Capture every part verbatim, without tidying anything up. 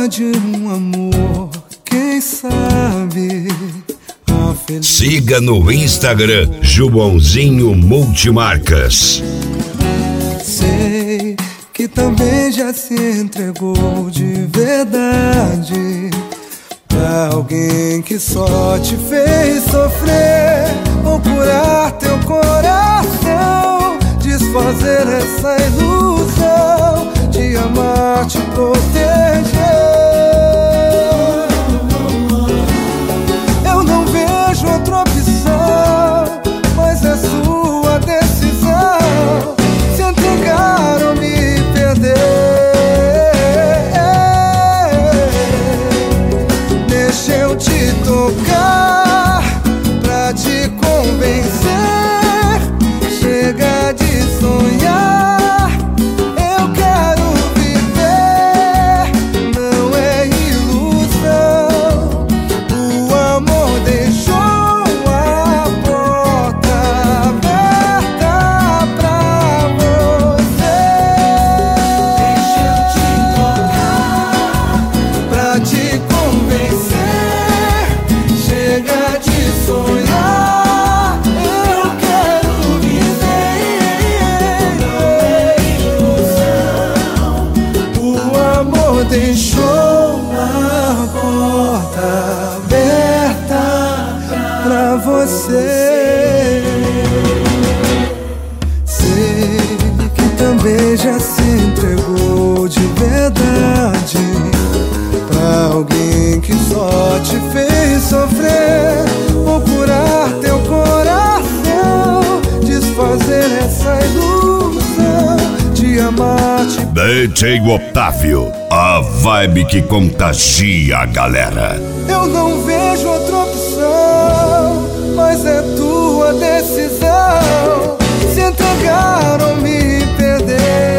procura de um amor, quem sabe a felicidade. Siga no Instagram Joãozinho Multimarcas. Sei que também já se entregou de verdade pra alguém que só te fez sofrer. Vou curar teu coração, desfazer essa ilusão de amar, te proteger. Eu não vejo outra opção, mas é sua decisão se entregar ou me perder. Deixa eu te tocar pra te convencer. Chega de sonhar, eu quero viver. Não é ilusão, o amor deixou a porta aberta pra você. Deixa eu te tocar pra te convencer. Chega de sonhar, eu quero viver. Não é ilusão, o amor deixou a porta aberta pra você. Sei que também já se entregou de verdade pra alguém que só te fez sofrer. Vou curar teu coração, desfazer essa ilusão de amar, te D J Otávio, a vibe que contagia a galera. Eu não vejo outra opção, mas é tua decisão se entregar ou me perder.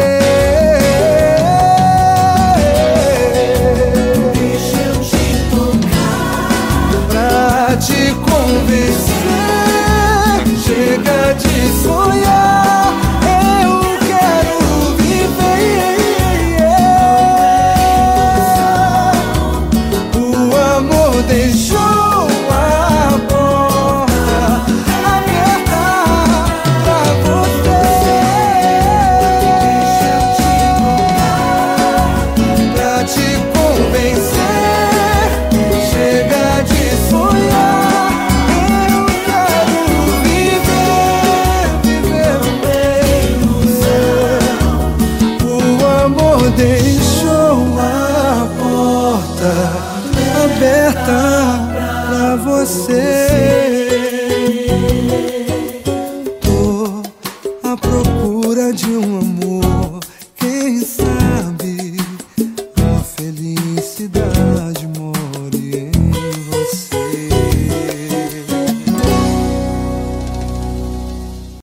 Deixa eu te tocar pra te convencer. Chega de sonhar, eu quero viver. O amor deixou a porta aberta pra você. Deixa eu te tocar pra te convencer. Chega de sonhar, eu quero viver. Viver uma ilusão, o amor deixou a porta aberta pra você.